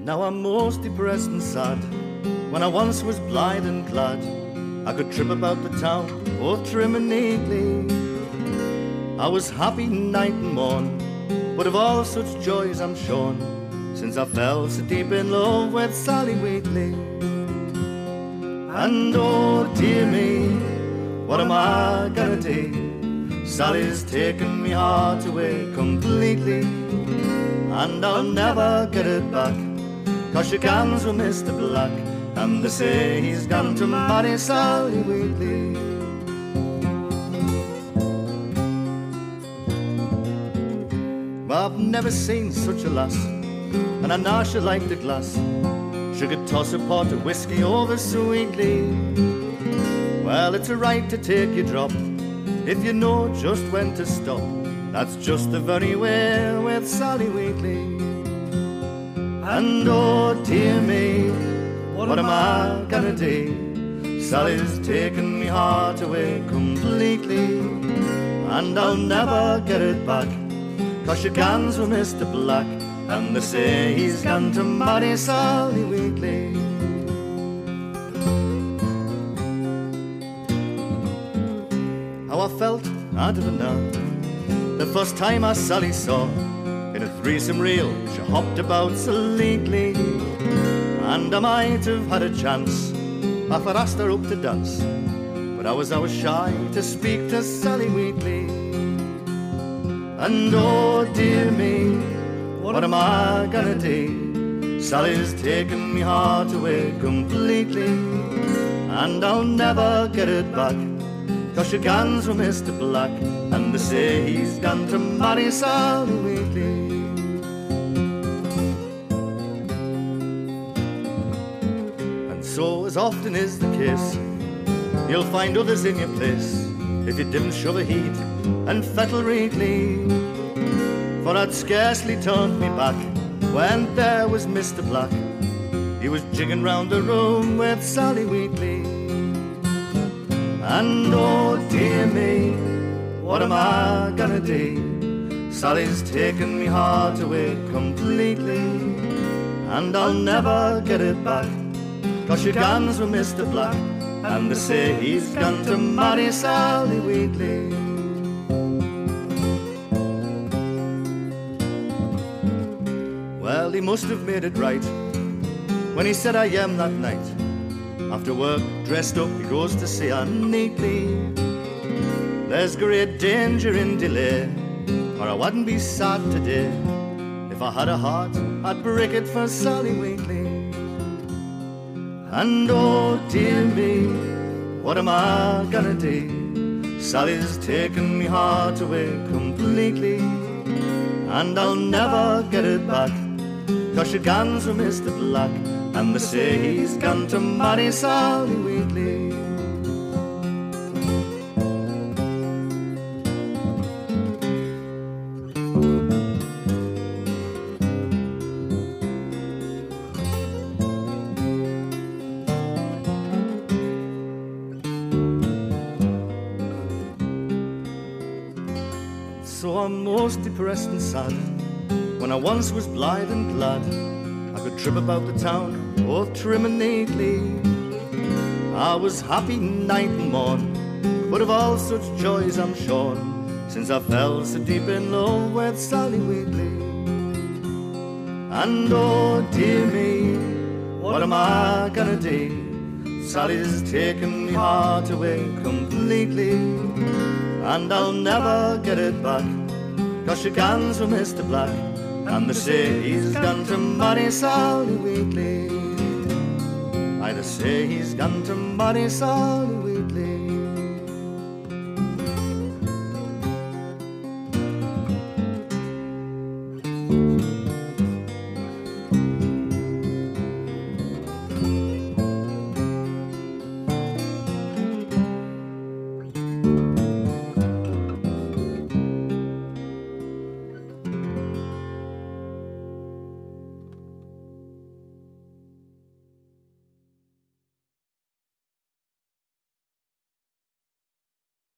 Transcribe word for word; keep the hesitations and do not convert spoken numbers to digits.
Now I'm most depressed and sad. When I once was blithe and glad, I could trip about the town, both trim and neatly. I was happy night and morn, but of all such joys I'm shorn, since I fell so deep in love with Sally Wheatley. And oh dear me, what am I gonna do? Sally's taken me heart away completely, and I'll never get it back, 'cause she comes with Mister Black, and they say he's gone to marry Sally Wheatley. I've never seen such a lass, and I know she liked a glass. She could toss a pot of whiskey over sweetly. Well, it's a right to take your drop, if you know just when to stop. That's just the very way with Sally Wheatley. And oh dear me, what am I gonna do? Sally's taken me heart away completely, and I'll never get it back, 'cause she comes with Mister Black, and they say he's gone to marry Sally Wheatley. How I felt, I don't know, the first time I Sally saw. In a threesome reel, she hopped about so lately, and I might have had a chance if I'd asked her up to dance, but I was always shy to speak to Sally Wheatley. And oh dear me, what am I gonna do? Sally's taken me heart away completely, and I'll never get it back, 'cause she comes with Mister Black, and they say he's gone to marry Sally Wheatley. And so, as often is the case, you'll find others in your place, if you didn't shove a heat and fettle Wheatley. For I'd scarcely turned me back when there was Mister Black. He was jigging round the room with Sally Wheatley. And oh dear me, what am I gonna do? Sally's taken me heart away completely, and I'll never get it back, 'cause she comes with Mister Black, and they say he's gone to marry Sally Wheatley. Well, he must have made it right when he said I am that night. After work, dressed up, he goes to see her neatly. There's great danger in delay, or I wouldn't be sad today. If I had a heart, I'd break it for Sally Wheatley. And oh dear me, what am I gonna do? Sally's taken me heart away completely, and I'll never get it back, 'cause she comes with Mister Black, and they say he's gone to marry Sally Wheatley. So I'm most depressed and sad. When I once was blithe and glad, I could trip about the town, both trim and neatly. I was happy night and morn, but of all such joys I'm shorn, since I fell so deep in love with Sally Wheatley. And oh dear me, what am I gonna do? Sally's taken me heart away completely, and I'll never get it back, 'cause she comes with Mister Black, and they say he's gone to marry Sally Wheatley. I say he's gone to marry Sally Wheatley.